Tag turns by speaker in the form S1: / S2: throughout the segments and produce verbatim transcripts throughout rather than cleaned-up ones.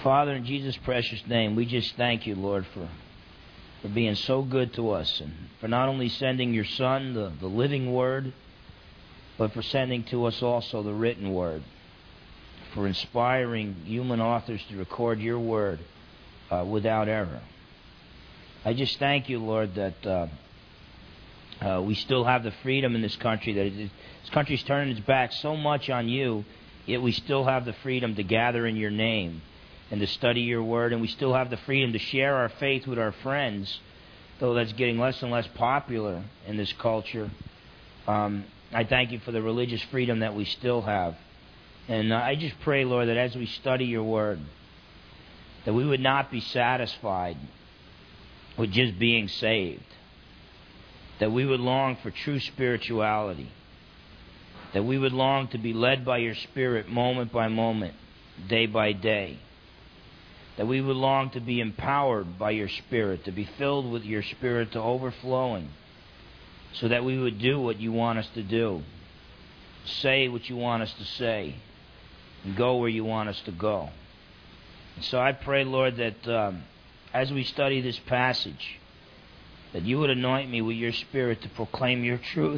S1: Father, in Jesus' precious name, we just thank you, Lord, for, for being so good to us, and for not only sending your Son, the, the living Word, but for sending to us also the written Word, for inspiring human authors to record your Word uh, without error. I just thank you, Lord, that uh, uh, we still have the freedom in this country, that it, this country's turning its back so much on you, yet we still have the freedom to gather in your name and to study your word, and we still have the freedom to share our faith with our friends, though that's getting less and less popular in this culture. Um, I thank you for the religious freedom that we still have. And uh, I just pray, Lord, that as we study your word, that we would not be satisfied with just being saved, that we would long for true spirituality, that we would long to be led by your Spirit moment by moment, day by day, that we would long to be empowered by your Spirit, to be filled with your Spirit to overflowing, so that we would do what you want us to do, say what you want us to say, and go where you want us to go. And so I pray, Lord, that um, as we study this passage, that you would anoint me with your Spirit to proclaim your truth,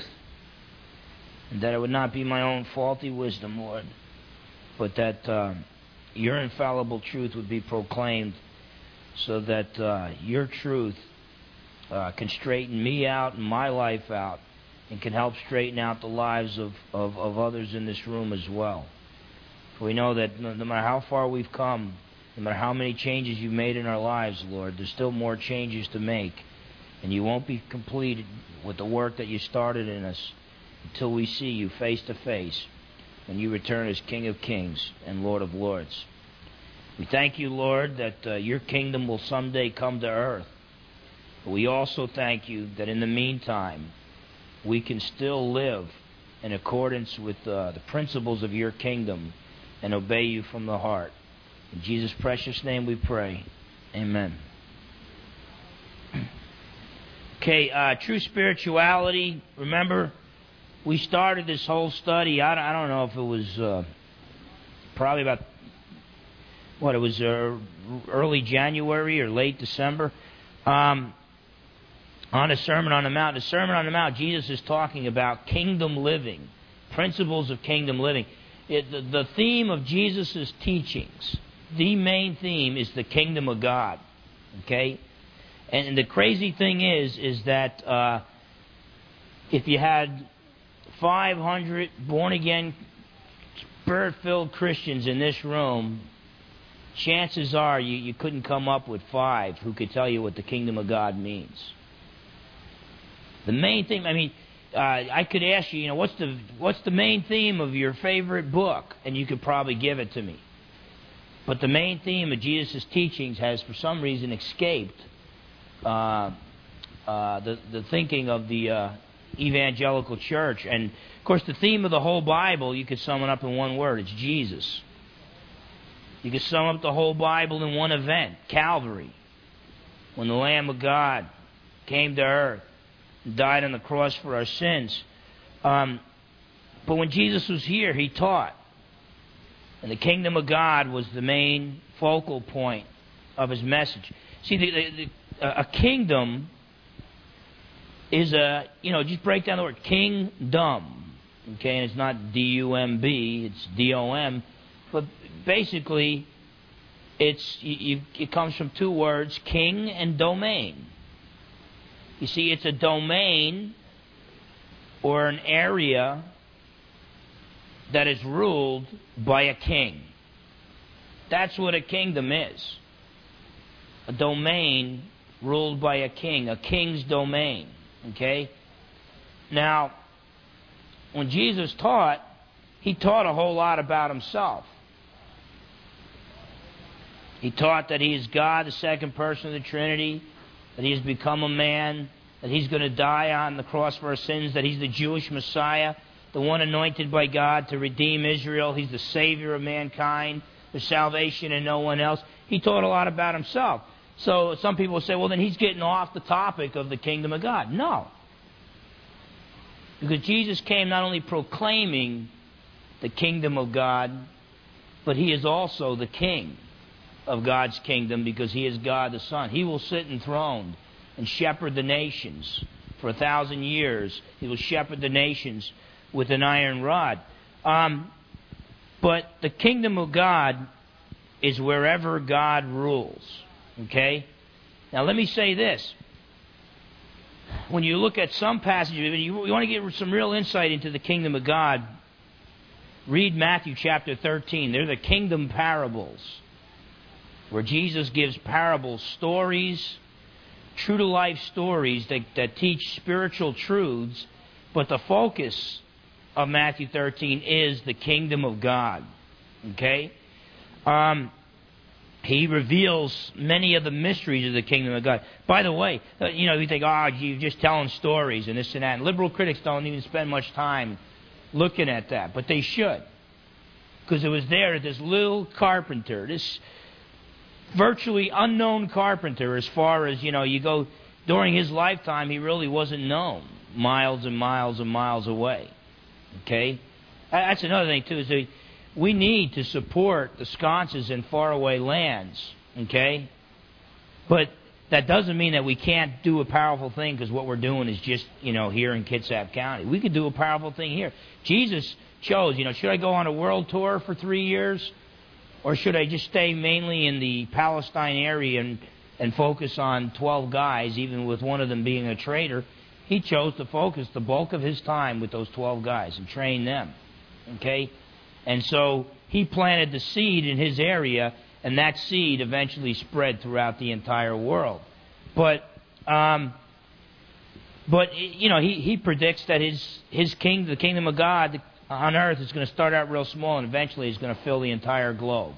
S1: and that it would not be my own faulty wisdom, Lord, but that uh, your infallible truth would be proclaimed, so that uh, your truth uh, can straighten me out and my life out, and can help straighten out the lives of, of, of others in this room as well. For we know that no, no matter how far we've come, no matter how many changes you've made in our lives, Lord, there's still more changes to make, and you won't be completed with the work that you started in us until we see you face to face when you return as King of Kings and Lord of Lords. We thank you, Lord, that uh, your kingdom will someday come to earth. But we also thank you that in the meantime, we can still live in accordance with uh, the principles of your kingdom and obey you from the heart. In Jesus' precious name we pray. Amen. Okay, uh, true spirituality. Remember, we started this whole study, I don't, I don't know if it was uh, probably about, what, it was uh, early January or late December, um, on a Sermon on the Mount. The Sermon on the Mount, Jesus is talking about kingdom living, principles of kingdom living. It, the, the theme of Jesus' teachings, the main theme is the kingdom of God. Okay? And, and the crazy thing is, is that uh, if you had five hundred born-again, Spirit-filled Christians in this room, chances are you, you couldn't come up with five who could tell you what the kingdom of God means. The main thing, I mean, uh, I could ask you, you know, what's the what's the main theme of your favorite book? And you could probably give it to me. But the main theme of Jesus' teachings has, for some reason, escaped uh, uh, the, the thinking of the uh, evangelical church. And, of course, the theme of the whole Bible, you could sum it up in one word. It's Jesus. You could sum up the whole Bible in one event, Calvary, when the Lamb of God came to earth and died on the cross for our sins. Um, but when Jesus was here, he taught. And the kingdom of God was the main focal point of his message. See, the, the, the, a kingdom is a, you know, just break down the word, kingdom. Okay, and it's not D U M B, it's D O M. But basically, it's you, you, it comes from two words, king and domain. You see, it's a domain or an area that is ruled by a king. That's what a kingdom is. A domain ruled by a king, a king's domain. Okay? Now, when Jesus taught, he taught a whole lot about himself. He taught that he is God, the second person of the Trinity, that he has become a man, that he's going to die on the cross for our sins, that he's the Jewish Messiah, the one anointed by God to redeem Israel. He's the Savior of mankind. There's salvation in no one else. He taught a lot about himself. So some people say, well, then he's getting off the topic of the kingdom of God. No. Because Jesus came not only proclaiming the kingdom of God, but he is also the king. of God's kingdom because He is God the Son. He will sit enthroned and shepherd the nations for a thousand years. He will shepherd the nations with an iron rod. Um, but the kingdom of God is wherever God rules. Okay? Now let me say this. When you look at some passages, you, you want to get some real insight into the kingdom of God, read Matthew chapter thirteen. They're the kingdom parables, where Jesus gives parable stories, true-to-life stories that, that teach spiritual truths, but the focus of Matthew thirteen is the kingdom of God. Okay? Um, he reveals many of the mysteries of the kingdom of God. By the way, you know, you think, oh, you're just telling stories and this and that. And liberal critics don't even spend much time looking at that, but they should. Because it was there that this little carpenter, this virtually unknown carpenter, as far as, you know, you go, during his lifetime, he really wasn't known miles and miles and miles away. Okay? That's another thing, too, is that we need to support the sconces in faraway lands. Okay? But that doesn't mean that we can't do a powerful thing because what we're doing is just, you know, here in Kitsap County. We could do a powerful thing here. Jesus chose, you know, should I go on a world tour for three years? Or should I just stay mainly in the Palestine area and, and focus on twelve guys, even with one of them being a traitor? He chose to focus the bulk of his time with those twelve guys and train them. Okay? And so he planted the seed in his area, and that seed eventually spread throughout the entire world. But, um, but you know, he, he predicts that his his king, the kingdom of God on earth, is going to start out real small, and eventually is going to fill the entire globe.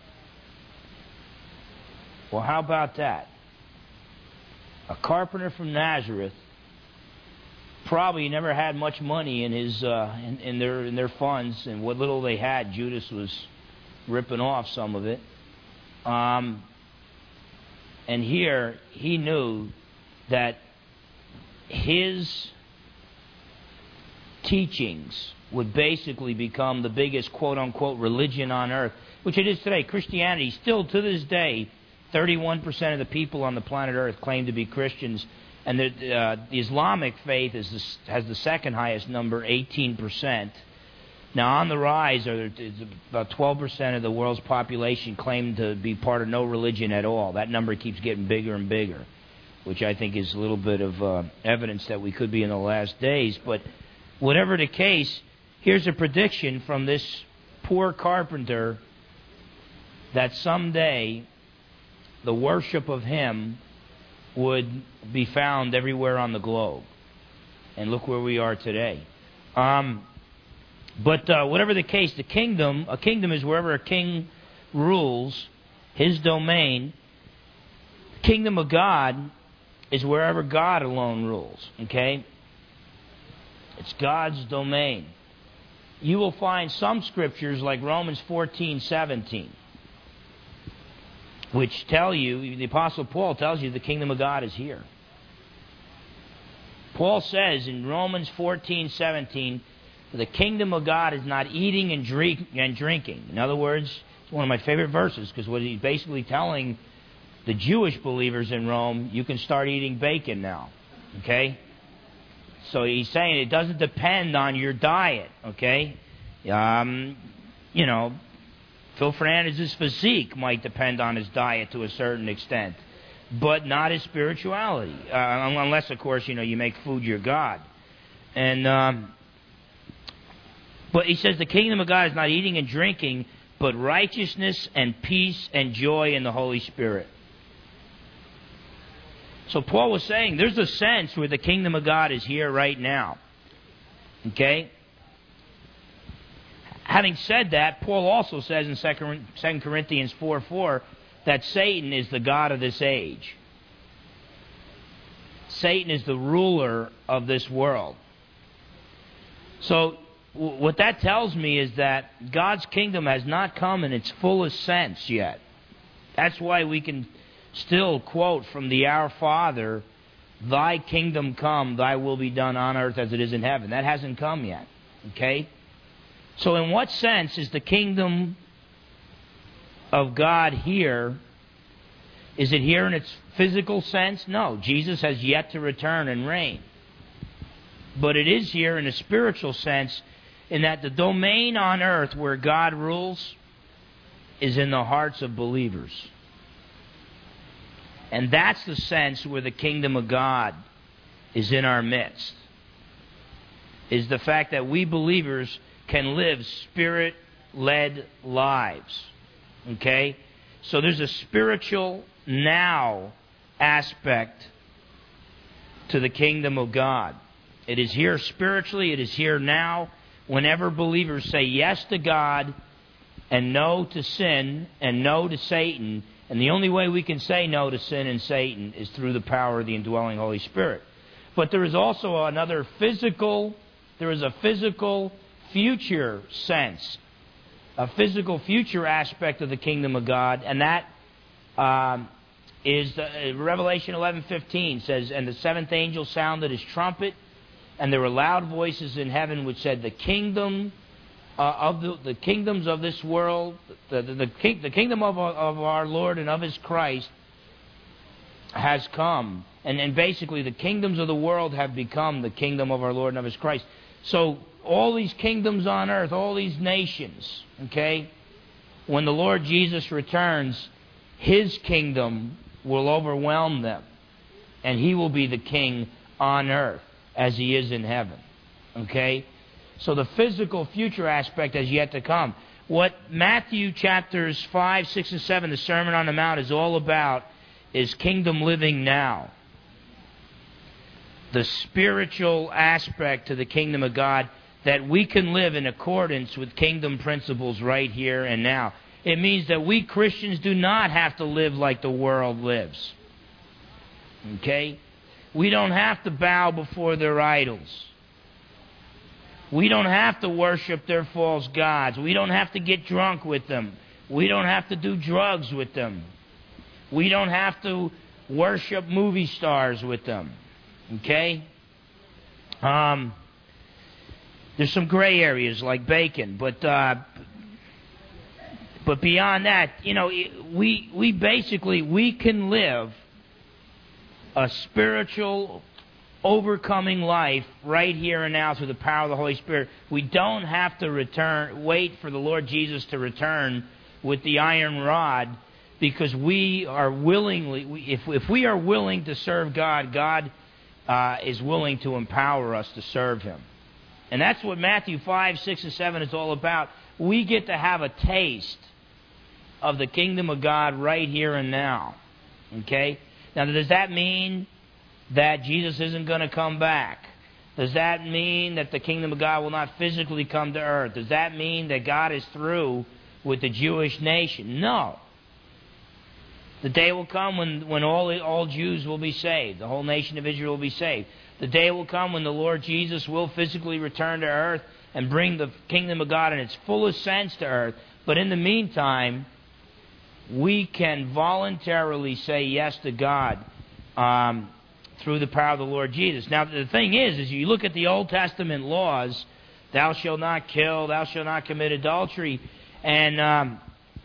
S1: Well, how about that? A carpenter from Nazareth probably never had much money in his uh, in, in their in their funds, and what little they had, Judas was ripping off some of it. Um, and here he knew that his teachings would basically become the biggest quote-unquote religion on earth, which it is today. Christianity, still to this day, thirty-one percent of the people on the planet Earth claim to be Christians. And the, uh, the Islamic faith is the, has the second highest number, eighteen percent. Now, on the rise, are about twelve percent of the world's population claim to be part of no religion at all. That number keeps getting bigger and bigger, which I think is a little bit of uh, evidence that we could be in the last days. But whatever the case, here's a prediction from this poor carpenter that someday the worship of him would be found everywhere on the globe. And look where we are today. Um, but uh, whatever the case, the kingdom, a kingdom is wherever a king rules, his domain. The kingdom of God is wherever God alone rules. Okay? It's God's domain. You will find some scriptures like Romans fourteen seventeen, which tell you, the Apostle Paul tells you the kingdom of God is here. Paul says in Romans fourteen seventeen, the kingdom of God is not eating and, drink, and drinking. In other words, it's one of my favorite verses, because what he's basically telling the Jewish believers in Rome, you can start eating bacon now. Okay? So he's saying it doesn't depend on your diet. Okay? Um, you know, Phil Fernandez's physique might depend on his diet to a certain extent, but not his spirituality, uh, unless, of course, you know, you make food your God. And um, but he says the kingdom of God is not eating and drinking, but righteousness and peace and joy in the Holy Spirit. So Paul was saying there's a sense where the kingdom of God is here right now. Okay? Having said that, Paul also says in Second Corinthians four four that Satan is the god of this age. Satan is the ruler of this world. So w- what that tells me is that God's kingdom has not come in its fullest sense yet. That's why we can still quote from the Our Father, "Thy kingdom come, thy will be done on earth as it is in heaven." That hasn't come yet. Okay? So in what sense is the kingdom of God here Is it here in its physical sense? No. Jesus has yet to return and reign. But it is here in a spiritual sense, in that the domain on earth where God rules is in the hearts of believers. And that's the sense where the kingdom of God is in our midst. Is the fact that we believers can live Spirit-led lives. Okay? So there's a spiritual now aspect to the kingdom of God. It is here spiritually, it is here now. Whenever believers say yes to God and no to sin and no to Satan, and the only way we can say no to sin and Satan is through the power of the indwelling Holy Spirit. But there is also another physical, there is a physical future sense, a physical future aspect of the kingdom of God, and that um, is the, uh, Revelation eleven fifteen says, "And the seventh angel sounded his trumpet, and there were loud voices in heaven which said, the kingdom uh, of the, the kingdoms of this world, the the, the, king, the kingdom of, of our Lord and of His Christ has come." And, and basically, the kingdoms of the world have become the kingdom of our Lord and of His Christ. So all these kingdoms on earth, all these nations, okay, when the Lord Jesus returns, His kingdom will overwhelm them, and He will be the king on earth as He is in heaven. Okay? So the physical future aspect has yet to come. What Matthew chapters five, six, and seven, the Sermon on the Mount, is all about is kingdom living now. The spiritual aspect to the kingdom of God, that we can live in accordance with kingdom principles right here and now. It means that we Christians do not have to live like the world lives. Okay? We don't have to bow before their idols. We don't have to worship their false gods. We don't have to get drunk with them. We don't have to do drugs with them. We don't have to worship movie stars with them. Okay? Um, there's some gray areas like bacon, but uh, but beyond that, you know, we we basically we can live a spiritual overcoming life right here and now through the power of the Holy Spirit. We don't have to return, wait for the Lord Jesus to return with the iron rod, because we are willingly, we, if if we are willing to serve God, God uh, is willing to empower us to serve Him. And that's what Matthew five, six, and seven is all about. We get to have a taste of the kingdom of God right here and now. Okay? Now, does that mean that Jesus isn't going to come back? Does that mean that the kingdom of God will not physically come to earth? Does that mean that God is through with the Jewish nation? No. The day will come when, when all, all Jews will be saved. The whole nation of Israel will be saved. The day will come when the Lord Jesus will physically return to earth and bring the kingdom of God in its fullest sense to earth. But in the meantime, we can voluntarily say yes to God um, through the power of the Lord Jesus. Now, the thing is, is you look at the Old Testament laws, thou shalt not kill, thou shalt not commit adultery, and um,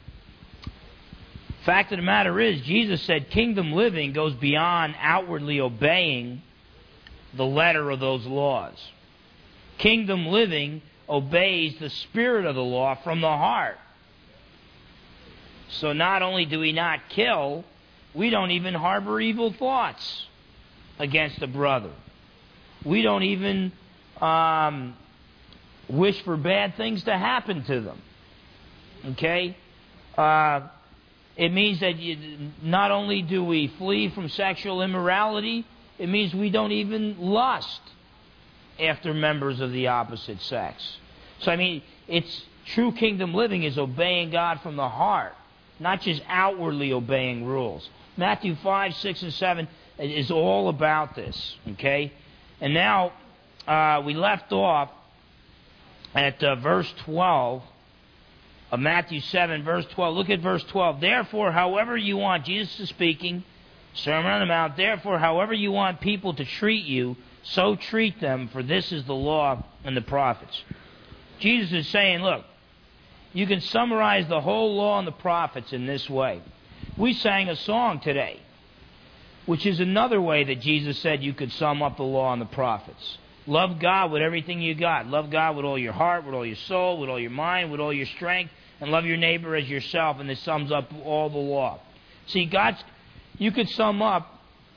S1: fact of the matter is, Jesus said kingdom living goes beyond outwardly obeying the letter of those laws. Kingdom living obeys the spirit of the law from the heart. So not only do we not kill, we don't even harbor evil thoughts against a brother. We don't even um, wish for bad things to happen to them. Okay? Uh, it means that you, not only do we flee from sexual immorality, it means we don't even lust after members of the opposite sex. So, I mean, it's true kingdom living is obeying God from the heart, not just outwardly obeying rules. Matthew five, six, and seven is all about this, okay? And now uh, we left off at uh, verse twelve of Matthew seven, verse twelve. Look at verse twelve. Therefore, however you want, Jesus is speaking, Sermon on the Mount, therefore, however you want people to treat you, so treat them, for this is the law and the prophets. Jesus is saying, look, you can summarize the whole law and the prophets in this way. We sang a song today, which is another way that Jesus said you could sum up the law and the prophets. Love God with everything you got. Love God with all your heart, with all your soul, with all your mind, with all your strength, and love your neighbor as yourself, and this sums up all the law. See, God's, you could sum up,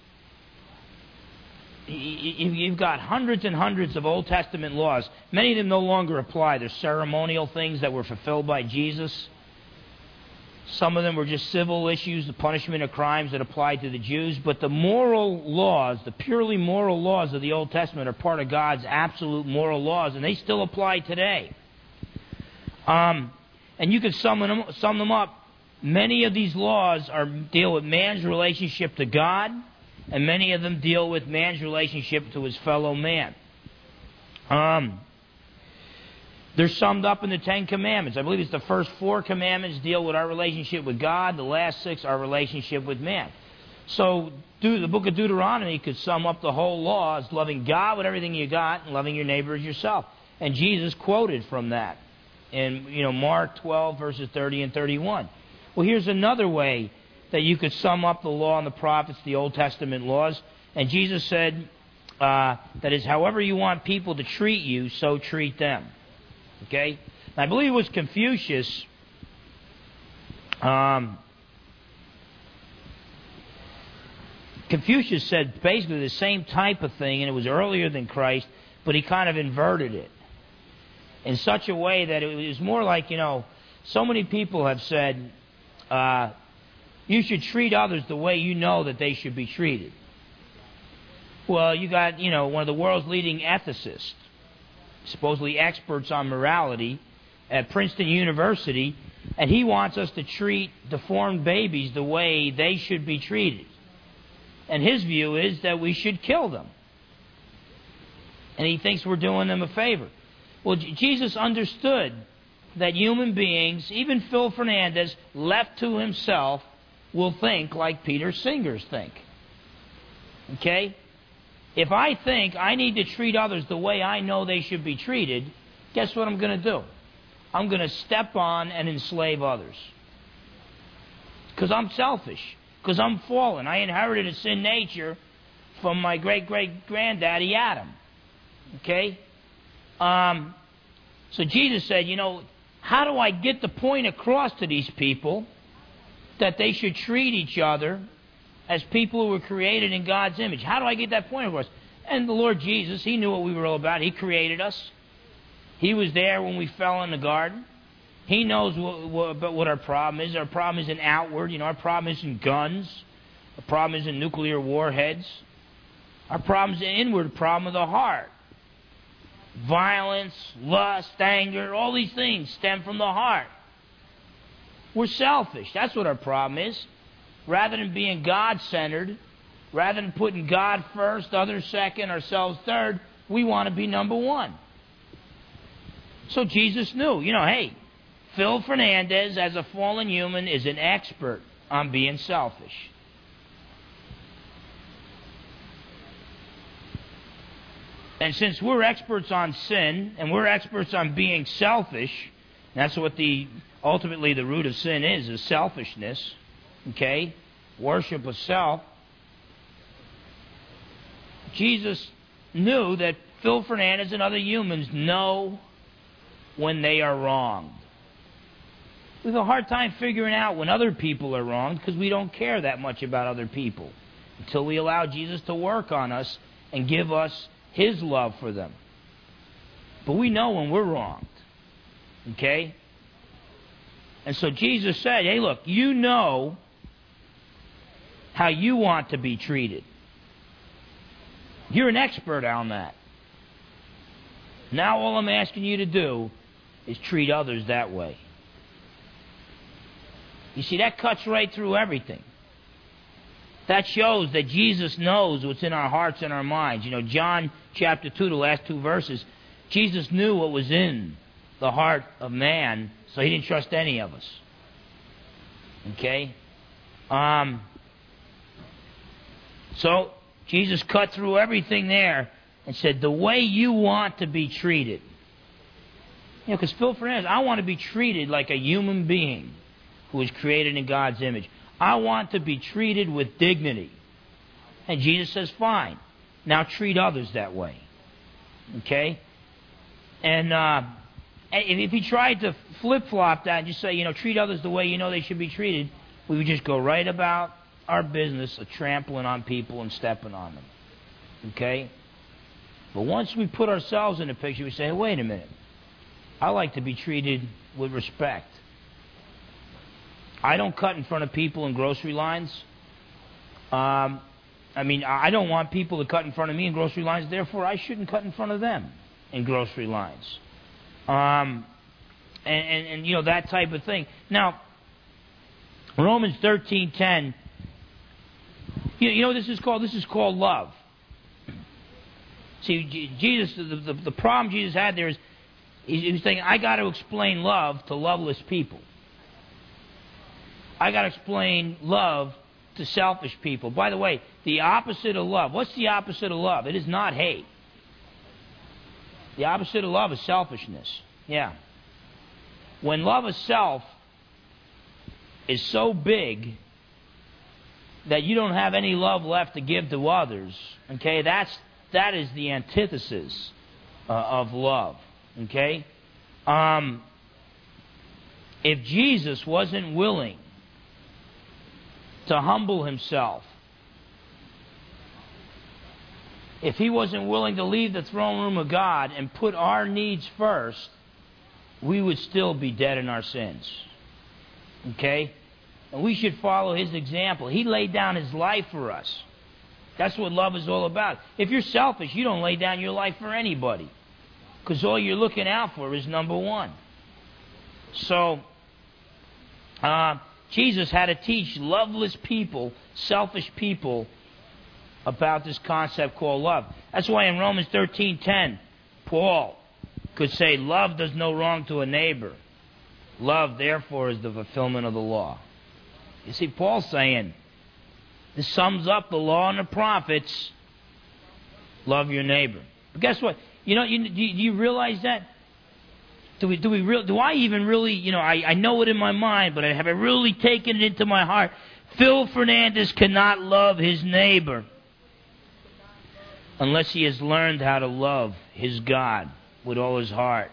S1: you've got hundreds and hundreds of Old Testament laws. Many of them no longer apply. They're ceremonial things that were fulfilled by Jesus. Some of them were just civil issues, the punishment of crimes that applied to the Jews. But the moral laws, the purely moral laws of the Old Testament are part of God's absolute moral laws, and they still apply today. Um, and you can sum them, sum them up. Many of these laws are deal with man's relationship to God, and many of them deal with man's relationship to his fellow man. Um... They're summed up in the Ten Commandments. I believe it's the first four commandments deal with our relationship with God. The last six, our relationship with man. So the book of Deuteronomy could sum up the whole law as loving God with everything you got and loving your neighbor as yourself. And Jesus quoted from that in you know Mark twelve, verses thirty and thirty-one. Well, here's another way that you could sum up the law and the prophets, the Old Testament laws. And Jesus said, uh, that is, however you want people to treat you, so treat them. Okay? I believe it was Confucius. Um, Confucius said basically the same type of thing, and it was earlier than Christ, but he kind of inverted it in such a way that it was more like, you know, so many people have said, uh, you should treat others the way you know that they should be treated. Well, you got, you know, one of the world's leading ethicists, supposedly experts on morality at Princeton University, and he wants us to treat deformed babies the way they should be treated. And his view is that we should kill them. And he thinks we're doing them a favor. Well, J- Jesus understood that human beings, even Phil Fernandez, left to himself, will think like Peter Singers think. Okay? If I think I need to treat others the way I know they should be treated, guess what I'm going to do? I'm going to step on and enslave others. Because I'm selfish. Because I'm fallen. I inherited a sin nature from my great-great-granddaddy Adam. Okay? Um, so Jesus said, you know, how do I get the point across to these people that they should treat each other as people who were created in God's image? How do I get that point across? And the Lord Jesus, He knew what we were all about. He created us. He was there when we fell in the garden. He knows what, what, what our problem is. Our problem isn't outward. You know, our problem isn't guns. Our problem isn't nuclear warheads. Our problem is an inward problem of the heart. Violence, lust, anger, all these things stem from the heart. We're selfish. That's what our problem is. Rather than being God-centered, rather than putting God first, others second, ourselves third, we want to be number one. So Jesus knew, you know, hey, Phil Fernandez, as a fallen human, is an expert on being selfish. And since we're experts on sin, and we're experts on being selfish, that's what the ultimately the root of sin is, is selfishness. Okay? Worship of self. Jesus knew that Phil Fernandez and other humans know when they are wronged. We have a hard time figuring out when other people are wronged because we don't care that much about other people until we allow Jesus to work on us and give us His love for them. But we know when we're wronged. Okay? And so Jesus said, hey, look, you know how you want to be treated. You're an expert on that. Now all I'm asking you to do is treat others that way. You see, that cuts right through everything. That shows that Jesus knows what's in our hearts and our minds. You know, John chapter two, the last two verses, Jesus knew what was in the heart of man, so He didn't trust any of us. Okay? Um, so, Jesus cut through everything there and said, the way you want to be treated. You know, because Phil Fernandez, I want to be treated like a human being who was created in God's image. I want to be treated with dignity. And Jesus says, fine. Now treat others that way. Okay? And uh, if he tried to flip-flop that and just say, you know, treat others the way you know they should be treated, we would just go right about our business of trampling on people and stepping on them. Okay? But once we put ourselves in the picture, we say, hey, wait a minute. I like to be treated with respect. I don't cut in front of people in grocery lines. Um, I mean, I don't want people to cut in front of me in grocery lines, therefore I shouldn't cut in front of them in grocery lines. Um, and, and, and, you know, that type of thing. Now, Romans thirteen ten, you, you know what this is called? This is called love. See, Jesus, the, the, the problem Jesus had there is, he was saying, I got to explain love to loveless people. I got to explain love to selfish people. By the way, the opposite of love. What's the opposite of love? It is not hate. The opposite of love is selfishness. Yeah. When love of self is so big that you don't have any love left to give to others, okay, that's that is the antithesis uh, of love. Okay? Um, if Jesus wasn't willing to humble himself, if he wasn't willing to leave the throne room of God and put our needs first, we would still be dead in our sins. Okay? And we should follow his example. He laid down his life for us. That's what love is all about. If you're selfish, you don't lay down your life for anybody. Because all you're looking out for is number one. So, uh, Jesus had to teach loveless people, selfish people, about this concept called love. That's why in Romans thirteen ten, Paul could say, love does no wrong to a neighbor. Love, therefore, is the fulfillment of the law. You see, Paul's saying, this sums up the law and the prophets. Love your neighbor. But guess what? You know, you, do, you, do you realize that? Do we? Do we? Real, do I even really? You know, I, I know it in my mind, but have I really taken it into my heart? Phil Fernandez cannot love his neighbor unless he has learned how to love his God with all his heart,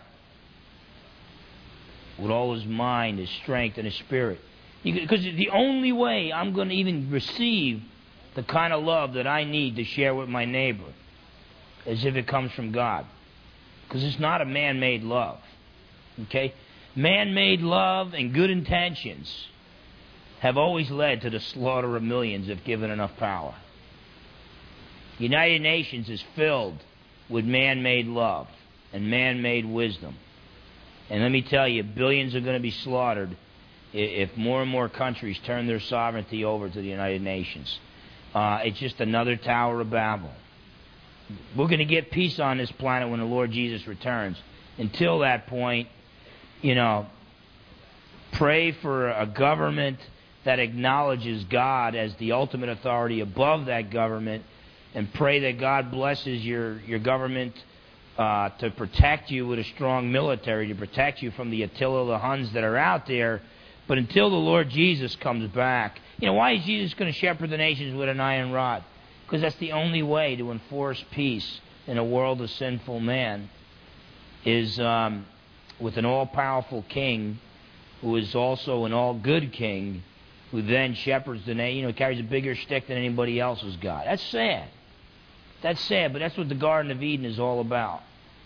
S1: with all his mind, his strength, and his spirit. Because the only way I'm going to even receive the kind of love that I need to share with my neighbor is if it comes from God. Because it's not a man-made love. Okay? Man-made love and good intentions have always led to the slaughter of millions if given enough power. The United Nations is filled with man-made love and man-made wisdom. And let me tell you, billions are going to be slaughtered if more and more countries turn their sovereignty over to the United Nations. Uh, it's just another Tower of Babel. We're going to get peace on this planet when the Lord Jesus returns. Until that point, you know, pray for a government that acknowledges God as the ultimate authority above that government, and pray that God blesses your, your government uh, to protect you with a strong military, to protect you from the Attila, the Huns that are out there. But until the Lord Jesus comes back, you know, why is Jesus going to shepherd the nations with an iron rod? Because that's the only way to enforce peace in a world of sinful man, is um, with an all-powerful king who is also an all-good king, who then shepherds the nation, you know, carries a bigger stick than anybody else has got. That's sad. That's sad, but that's what the Garden of Eden is all about.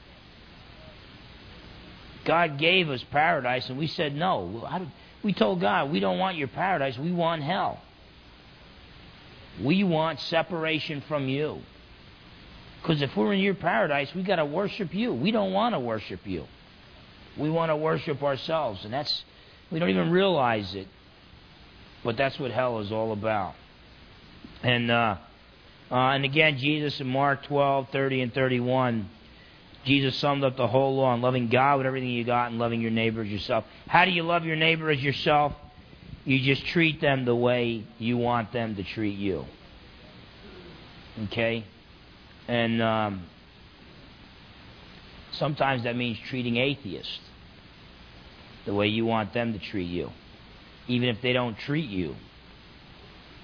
S1: God gave us paradise, and we said no. We told God, we don't want your paradise, we want hell. We want separation from you. Because if we're in your paradise, we got to worship you. We don't want to worship you. We want to worship ourselves, and that's, we don't even realize it. But that's what hell is all about. And uh, uh, and again, Jesus in Mark twelve, thirty and thirty-one, Jesus summed up the whole law in loving God with everything you got and loving your neighbor as yourself. How do you love your neighbor as yourself? You just treat them the way you want them to treat you. Okay? And um, sometimes that means treating atheists the way you want them to treat you. Even if they don't treat you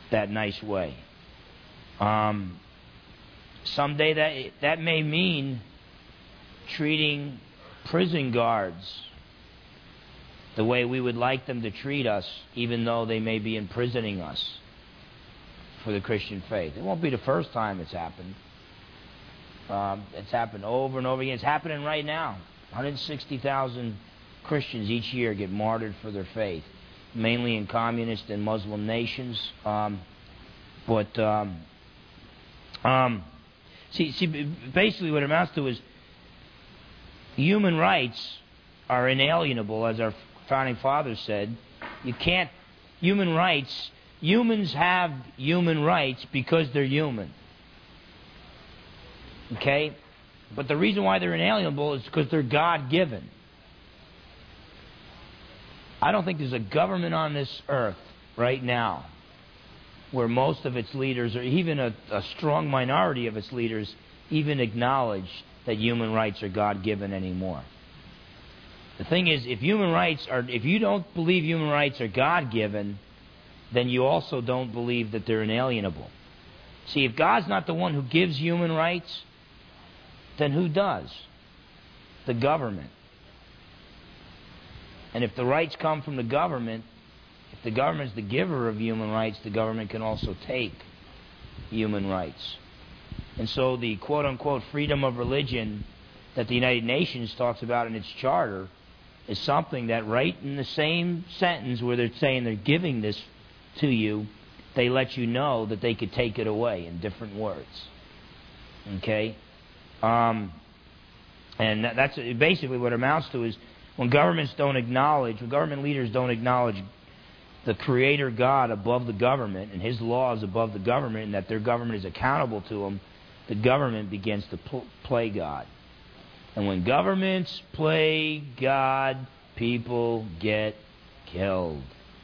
S1: that nice way. Um, someday that that may mean treating prison guards the way we would like them to treat us, even though they may be imprisoning us for the Christian faith. It won't be the first time it's happened. Um, it's happened over and over again. It's happening right now. one hundred sixty thousand Christians each year get martyred for their faith, mainly in communist and Muslim nations. Um, but um, um, see, see, basically what it amounts to is human rights are inalienable, as our founding fathers said. You can't, human rights, humans have human rights because they're human. Okay? But the reason why they're inalienable is because they're God-given. I don't think there's a government on this earth right now where most of its leaders, or even a, a strong minority of its leaders, even acknowledge that human rights are God-given anymore. The thing is, if human rights are, if you don't believe human rights are God-given, then you also don't believe that they're inalienable. See, if God's not the one who gives human rights, then who does? The government. And if the rights come from the government, if the government's the giver of human rights, the government can also take human rights. And so the quote-unquote freedom of religion that the United Nations talks about in its charter is something that right in the same sentence where they're saying they're giving this to you, they let you know that they could take it away in different words. Okay? Um, and that, that's basically what it amounts to is when governments don't acknowledge, when government leaders don't acknowledge the Creator God above the government and His laws above the government, and that their government is accountable to them, the government begins to pl- play God. And when governments play God, people get killed.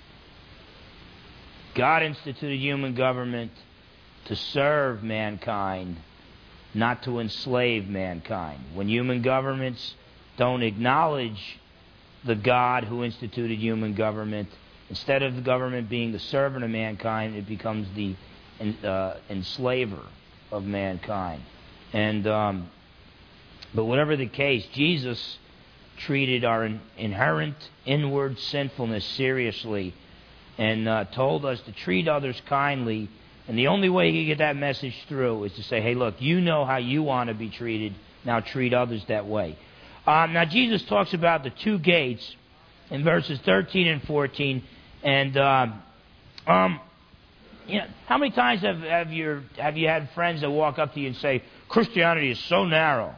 S1: God instituted human government to serve mankind, not to enslave mankind. When human governments don't acknowledge the God who instituted human government, instead of the government being the servant of mankind, it becomes the uh, enslaver of mankind. And um, but whatever the case, Jesus treated our in, inherent inward sinfulness seriously and uh, told us to treat others kindly. And the only way you get that message through is to say, hey, look, you know how you want to be treated. Now treat others that way. Um, now, Jesus talks about the two gates in verses thirteen and fourteen. And, um, um, you know, how many times have, have, your, have you had friends that walk up to you and say, Christianity is so narrow?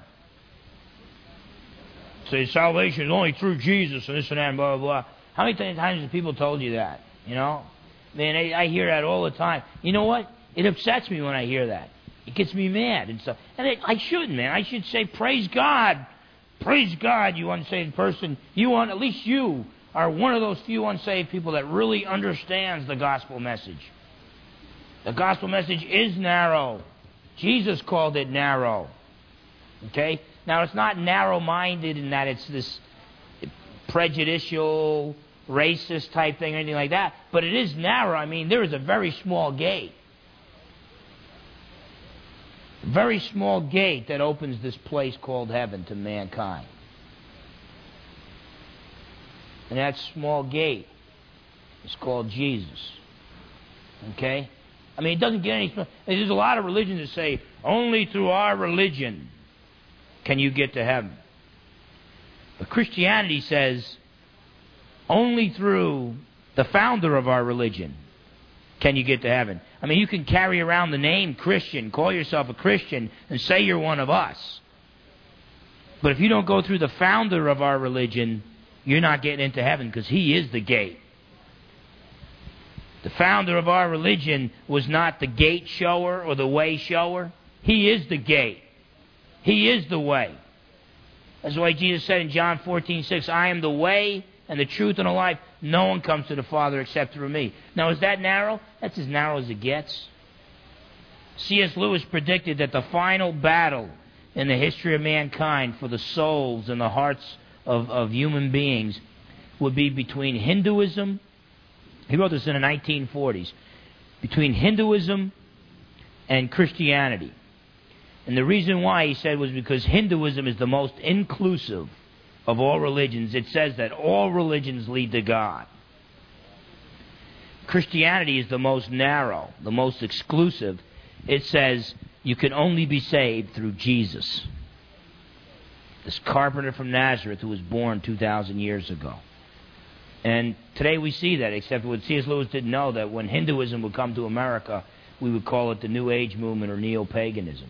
S1: Say, salvation is only through Jesus and this and that and blah, blah, blah. How many times have people told you that? You know? Man, I, I hear that all the time. You know what? It upsets me when I hear that. It gets me mad and stuff. And it, I shouldn't, man. I should say, praise God. Praise God, you unsaved person. You want, at least you are one of those few unsaved people that really understands the gospel message. The gospel message is narrow. Jesus called it narrow. Okay? Now, it's not narrow-minded in that it's this prejudicial, racist type thing or anything like that, but it is narrow. I mean, there is a very small gate. A very small gate that opens this place called heaven to mankind. And that small gate is called Jesus. Okay? I mean, it doesn't get any... There's a lot of religions that say, only through our religion can you get to heaven. But Christianity says, only through the founder of our religion can you get to heaven. I mean, you can carry around the name Christian, call yourself a Christian, and say you're one of us. But if you don't go through the founder of our religion, you're not getting into heaven because He is the gate. The founder of our religion was not the gate shower or the way shower. He is the gate. He is the way. That's why Jesus said in John fourteen six, I am the way and the truth and the life. No one comes to the Father except through me. Now, is that narrow? That's as narrow as it gets. C S Lewis predicted that the final battle in the history of mankind for the souls and the hearts of, of human beings would be between Hinduism. He wrote this in the nineteen forties. between Hinduism and Christianity. And the reason why, he said, was because Hinduism is the most inclusive of all religions. It says that all religions lead to God. Christianity is the most narrow, the most exclusive. It says you can only be saved through Jesus, this carpenter from Nazareth who was born two thousand years ago. And today we see that, except what C S Lewis didn't know, that when Hinduism would come to America, we would call it the New Age movement or neo-paganism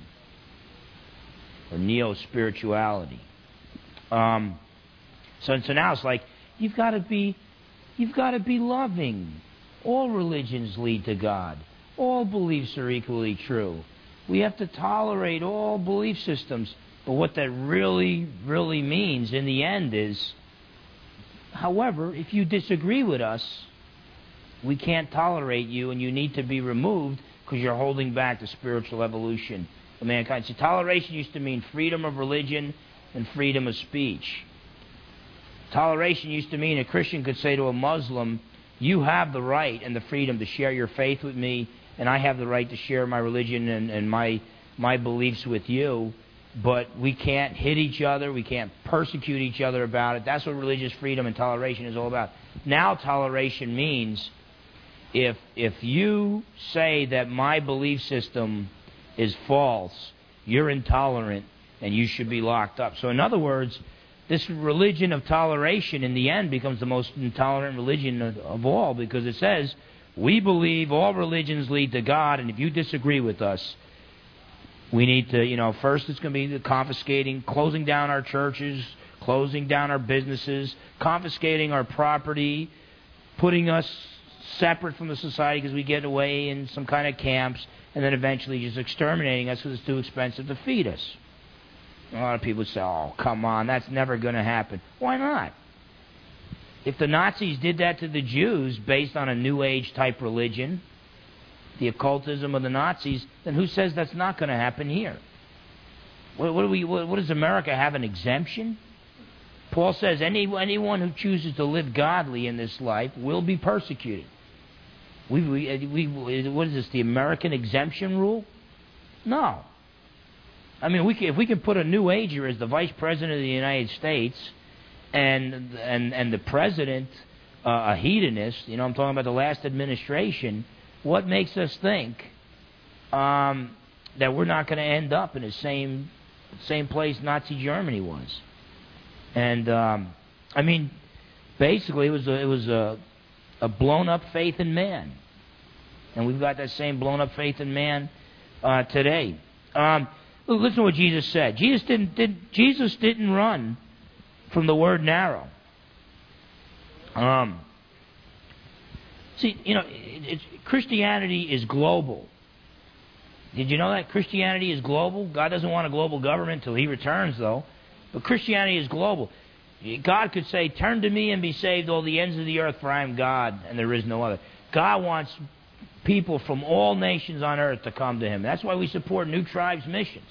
S1: or neo-spirituality. Um, so, so now it's like, you've got to be, you've got to be loving. All religions lead to God. All beliefs are equally true. We have to tolerate all belief systems. But what that really, really means in the end is, however, if you disagree with us, we can't tolerate you and you need to be removed because you're holding back the spiritual evolution of mankind. So toleration used to mean freedom of religion and freedom of speech. Toleration used to mean a Christian could say to a Muslim, you have the right and the freedom to share your faith with me, and I have the right to share my religion and, and my my beliefs with you, but we can't hit each other, we can't persecute each other about it. That's what religious freedom and toleration is all about. Now toleration means if if you say that my belief system is false, you're intolerant and you should be locked up. So in other words, this religion of toleration in the end becomes the most intolerant religion of, of all, because it says, we believe all religions lead to God, and if you disagree with us, we need to, you know, first it's going to be the confiscating, closing down our churches, closing down our businesses, confiscating our property, putting us separate from the society because we get away in some kind of camps, and then eventually just exterminating us because it's too expensive to feed us. A lot of people say, oh, come on, that's never going to happen. Why not? If the Nazis did that to the Jews based on a New Age type religion, the occultism of the Nazis, then who says that's not going to happen here? What, what, do we, what, what does America have, an exemption? Paul says any, anyone who chooses to live godly in this life will be persecuted. We, we, we, what is this, the American exemption rule? No. I mean, we can, if we can put a New Ager as the Vice President of the United States and and and the President uh, a hedonist, you know, I'm talking about the last administration, what makes us think um, that we're not going to end up in the same same place Nazi Germany was? And um, I mean, basically, it was a, it was a, a blown up faith in man, and we've got that same blown up faith in man uh, today. Um, Listen to what Jesus said. Jesus didn't, did, Jesus didn't run from the word narrow. Um, see, you know, it, it, Christianity is global. Did you know that? Christianity is global. God doesn't want a global government until He returns, though. But Christianity is global. God could say, turn to me and be saved, all the ends of the earth, for I am God, and there is no other. God wants people from all nations on earth to come to Him. That's why we support New Tribes missions.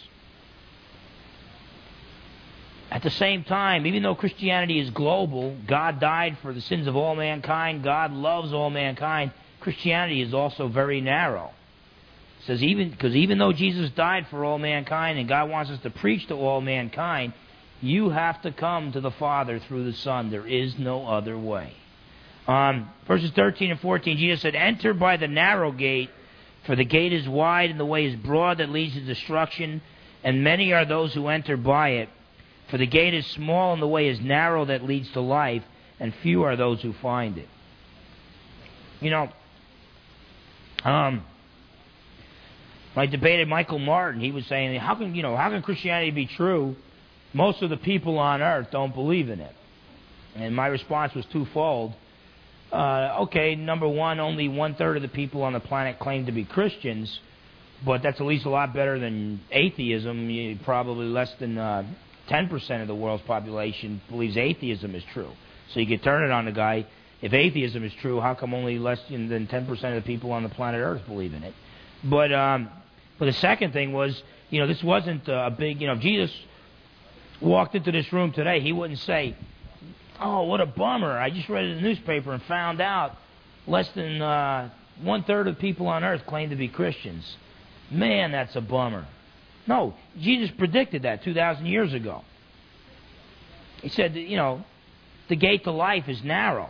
S1: At the same time, even though Christianity is global, God died for the sins of all mankind, God loves all mankind, Christianity is also very narrow. It says even because even though Jesus died for all mankind and God wants us to preach to all mankind, you have to come to the Father through the Son. There is no other way. Um, verses thirteen and fourteen, Jesus said, enter by the narrow gate, for the gate is wide and the way is broad that leads to destruction, and many are those who enter by it. For the gate is small and the way is narrow that leads to life, and few are those who find it. You know, um, when I debated Michael Martin, he was saying, how can, you know, how can Christianity be true? Most of the people on earth don't believe in it. And my response was twofold. Uh, okay, number one, only one-third of the people on the planet claim to be Christians, but that's at least a lot better than atheism. You, probably less than uh, ten percent of the world's population believes atheism is true. So you could turn it on the guy. If atheism is true, how come only less than ten percent of the people on the planet Earth believe in it? But um, but the second thing was, you know, this wasn't a big, you know, if Jesus walked into this room today, He wouldn't say, oh, what a bummer. I just read it in the newspaper and found out less than uh, one-third of people on earth claim to be Christians. Man, that's a bummer. No, Jesus predicted that two thousand years ago. He said, that, you know, the gate to life is narrow.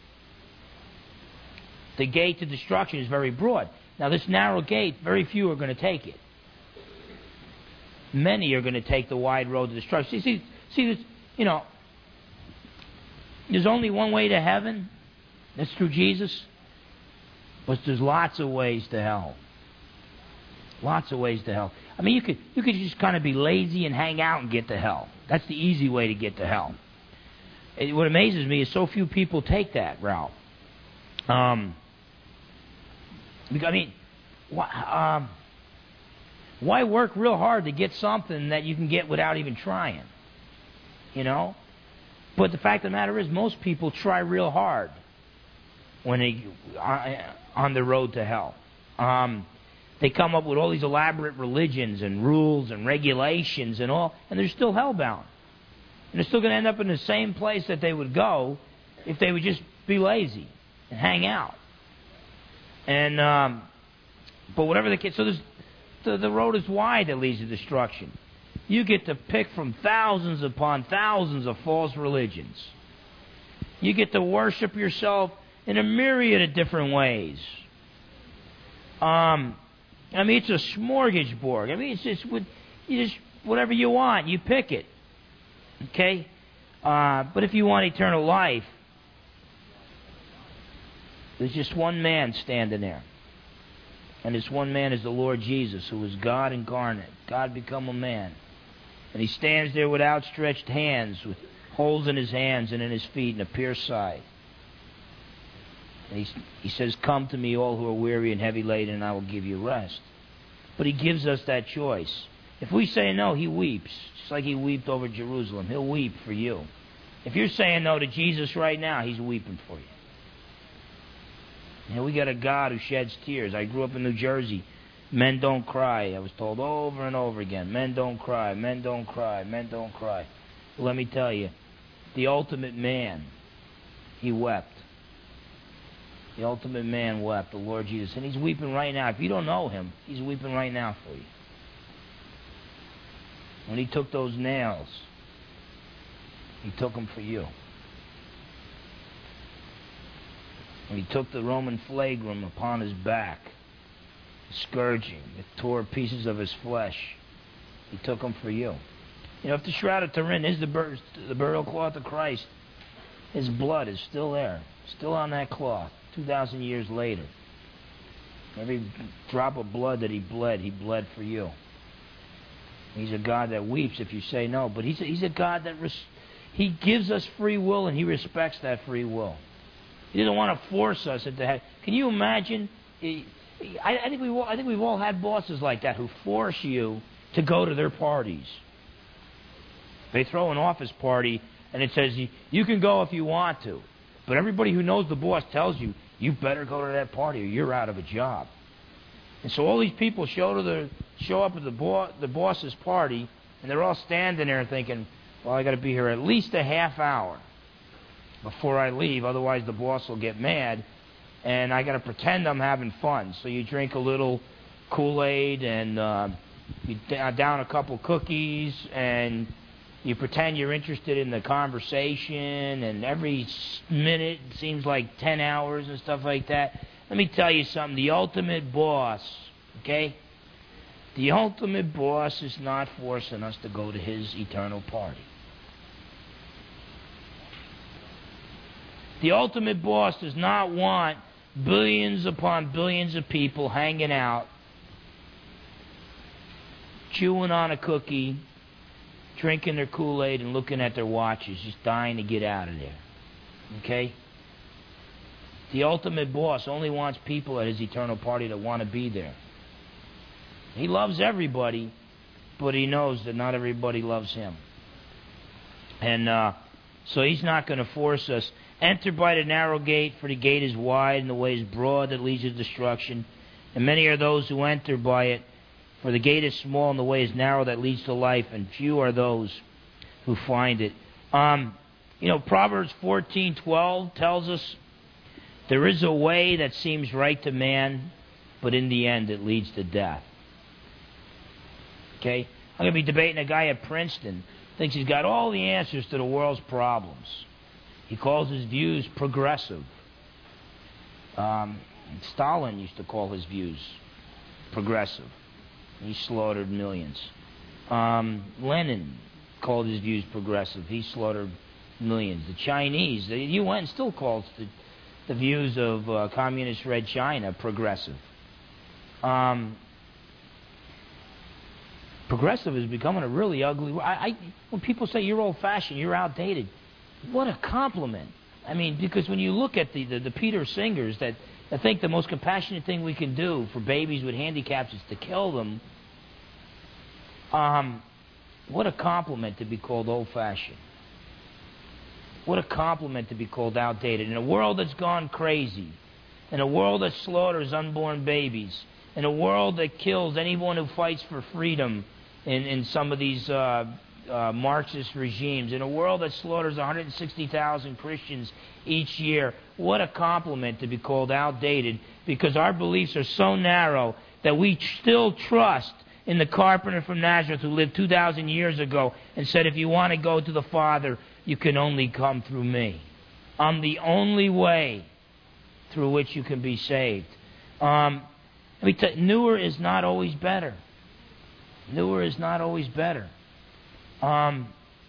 S1: The gate to destruction is very broad. Now, this narrow gate, very few are going to take it. Many are going to take the wide road to destruction. See, see, see this, you know, there's only one way to heaven. That's through Jesus. But there's lots of ways to hell. Lots of ways to hell. I mean, you could you could just kind of be lazy and hang out and get to hell. That's the easy way to get to hell. It, what amazes me is so few people take that route. Um, because, I mean, why, um, why work real hard to get something that you can get without even trying? You know? But the fact of the matter is, most people try real hard when they on the road to hell. Um, they come up with all these elaborate religions and rules and regulations and all, and they're still hellbound. And they're still going to end up in the same place that they would go if they would just be lazy and hang out. And um, but whatever the case, so there's, the the road is wide that leads to destruction. You get to pick from thousands upon thousands of false religions. You get to worship yourself in a myriad of different ways. Um, I mean, it's a smorgasbord. I mean, it's just you just whatever you want, you pick it. Okay, uh, but if you want eternal life, there's just one man standing there, and this one man is the Lord Jesus, who is God incarnate, God become a man. And he stands there with outstretched hands, with holes in his hands and in his feet and a pierced side. And he, he says, "Come to me, all who are weary and heavy laden, and I will give you rest." But he gives us that choice. If we say no, he weeps, just like he wept over Jerusalem. He'll weep for you. If you're saying no to Jesus right now, he's weeping for you. You know, we got a God who sheds tears. I grew up in New Jersey. Men don't cry. I was told over and over again, men don't cry, men don't cry, men don't cry. Well, let me tell you, the ultimate man, he wept. The ultimate man wept, the Lord Jesus. And he's weeping right now. If you don't know him, he's weeping right now for you. When he took those nails, he took them for you. When he took the Roman flagrum upon his back, scourging, it tore pieces of his flesh, he took them for you. You know, if the Shroud of Turin is the, bur- the burial cloth of Christ, his blood is still there, still on that cloth, two thousand years later. Every drop of blood that he bled, he bled for you. He's a God that weeps if you say no, but he's a, he's a God that res- he gives us free will, and he respects that free will. He doesn't want to force us into heaven. Can you imagine? He, I, I think we I think we've all had bosses like that who force you to go to their parties. They throw an office party and it says you, you can go if you want to, but everybody who knows the boss tells you you better go to that party or you're out of a job. And so all these people show to the show up at the bo- the boss's party, and they're all standing there thinking, well, I got to be here at least a half hour before I leave, otherwise the boss will get mad. And I got to pretend I'm having fun. So you drink a little Kool-Aid and uh, you d- down a couple cookies and you pretend you're interested in the conversation. And every minute seems like ten hours and stuff like that. Let me tell you something. The ultimate boss, okay? The ultimate boss is not forcing us to go to his eternal party. The ultimate boss does not want billions upon billions of people hanging out, chewing on a cookie, drinking their Kool-Aid and looking at their watches, just dying to get out of there. Okay? The ultimate boss only wants people at his eternal party that want to be there. He loves everybody, but he knows that not everybody loves him. And uh, so he's not going to force us. Enter by the narrow gate, for the gate is wide and the way is broad that leads to destruction. And many are those who enter by it. For the gate is small and the way is narrow that leads to life, and few are those who find it. Um, you know, Proverbs fourteen twelve tells us There is a way that seems right to man, but in the end it leads to death. Okay? I'm going to be debating a guy at Princeton. Thinks he's got all the answers to the world's problems. He calls his views progressive. Um, Stalin used to call his views progressive. He slaughtered millions. Um, Lenin called his views progressive. He slaughtered millions. The Chinese, the U N still calls the, the views of uh, communist Red China progressive. Um, progressive is becoming a really ugly word. I, I, when people say you're old-fashioned, you're outdated, what a compliment. I mean, because when you look at the, the, the Peter Singers that, that think the most compassionate thing we can do for babies with handicaps is to kill them, um, what a compliment to be called old-fashioned. What a compliment to be called outdated. In a world that's gone crazy, in a world that slaughters unborn babies, in a world that kills anyone who fights for freedom in, in some of these uh, uh, Marxist regimes, in a world that slaughters one hundred sixty thousand Christians each year, what a compliment to be called outdated, because our beliefs are so narrow that we still trust in the carpenter from Nazareth who lived two thousand years ago and said, if you want to go to the Father, you can only come through me. I'm the only way through which you can be saved. Um, let me tell you, newer is not always better. Newer is not always better. Um,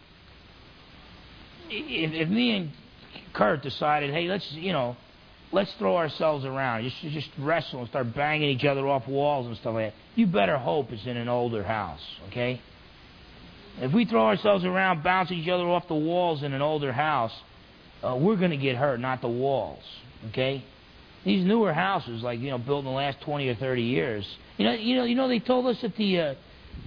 S1: if, if me and Kurt decided, hey, let's, you know, let's throw ourselves around, just just wrestle and start banging each other off walls and stuff like that, you better hope it's in an older house, okay? If we throw ourselves around, bouncing each other off the walls in an older house, uh, we're going to get hurt, not the walls, okay? These newer houses, like, you know, built in the last twenty or thirty years, you know, you know, you know, they told us that the uh,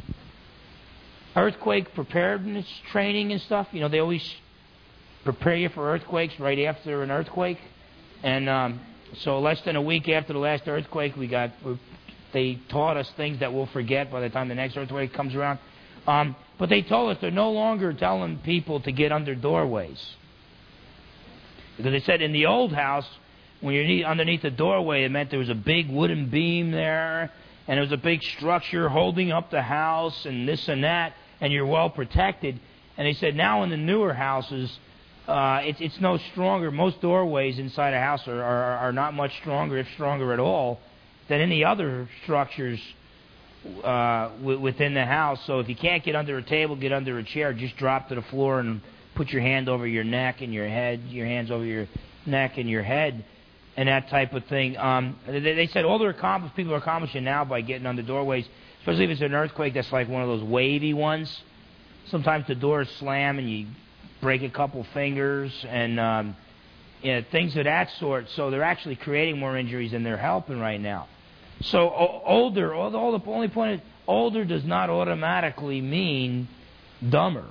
S1: earthquake preparedness training and stuff, you know, they always prepare you for earthquakes right after an earthquake. And um, so less than a week after the last earthquake, we got they taught us things that we'll forget by the time the next earthquake comes around. Um, but they told us they're no longer telling people to get under doorways. Because they said in the old house, when you're underneath the doorway, it meant there was a big wooden beam there, and there was a big structure holding up the house, and this and that, and you're well protected. And they said now in the newer houses, uh, it's it's no stronger. Most doorways inside a house are, are, are not much stronger, if stronger at all, than any other structures uh, w- within the house. So if you can't get under a table, get under a chair, just drop to the floor and put your hand over your neck and your head, your hands over your neck and your head, and that type of thing. Um, they, they said all the accomplish, people are accomplishing now by getting under doorways, especially if it's an earthquake that's like one of those wavy ones. Sometimes the doors slam and you break a couple fingers and um, you know, things of that sort. So they're actually creating more injuries than they're helping right now. So o- older, all the, all the only point is, older does not automatically mean dumber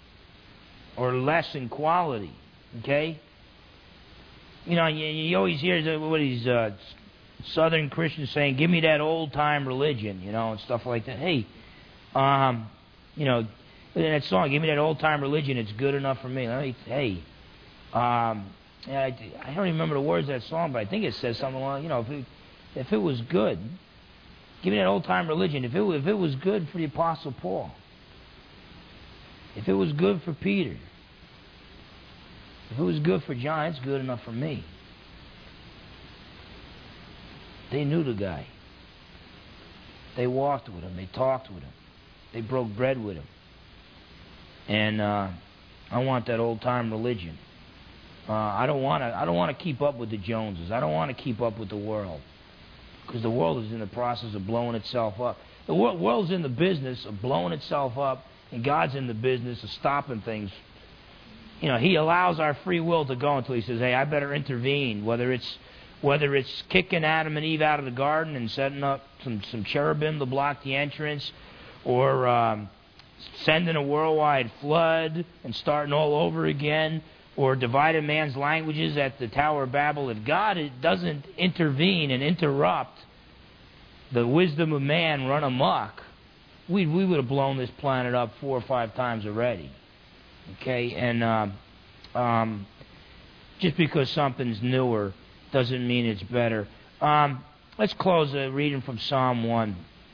S1: or less in quality. Okay? You know, you, you always hear what these uh, Southern Christians saying, give me that old-time religion, you know, and stuff like that. Hey, um, you know, in that song, give me that old-time religion, it's good enough for me. Let me hey, um, yeah, I, I don't even remember the words of that song, but I think it says something along, you know, if it, if it was good, give me that old-time religion. If it, if it was good for the Apostle Paul, if it was good for Peter, if it was good for John, it's good enough for me. They knew the guy. They walked with him. They talked with him. They broke bread with him. And uh, I want that old-time religion. Uh, I don't want to. I don't want to keep up with the Joneses. I don't want to keep up with the world, because the world is in the process of blowing itself up. The wor- world's in the business of blowing itself up, and God's in the business of stopping things. You know, He allows our free will to go until He says, "Hey, I better intervene." Whether it's whether it's kicking Adam and Eve out of the garden and setting up some some cherubim to block the entrance, or um, sending a worldwide flood and starting all over again, or dividing man's languages at the Tower of Babel. If God doesn't intervene and interrupt the wisdom of man run amok, we we would have blown this planet up four or five times already. Okay, and uh, um, just because something's newer doesn't mean it's better. Um, let's close uh, reading from Psalm one.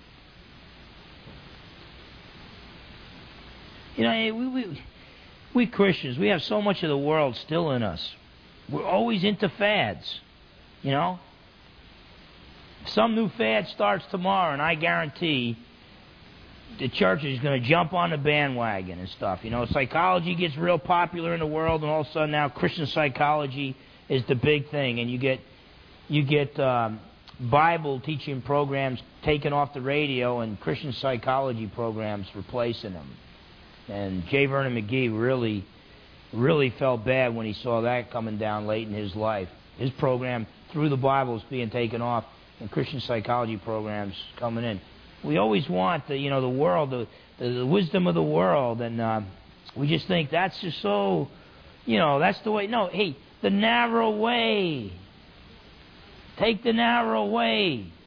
S1: You know, we, we, we Christians, we have so much of the world still in us. We're always into fads, you know. Some new fad starts tomorrow, and I guarantee the church is going to jump on the bandwagon and stuff. You know, psychology gets real popular in the world, and all of a sudden now Christian psychology is the big thing, and you get you get um, Bible teaching programs taken off the radio, and Christian psychology programs replacing them. And J. Vernon McGee really, really felt bad when he saw that coming down late in his life. His program, Through the Bible, is being taken off, and Christian psychology programs coming in. We always want the, you know, the world, the, the, the wisdom of the world, and uh, we just think that's just so, you know, that's the way. No, hey, the narrow way. Take the narrow way.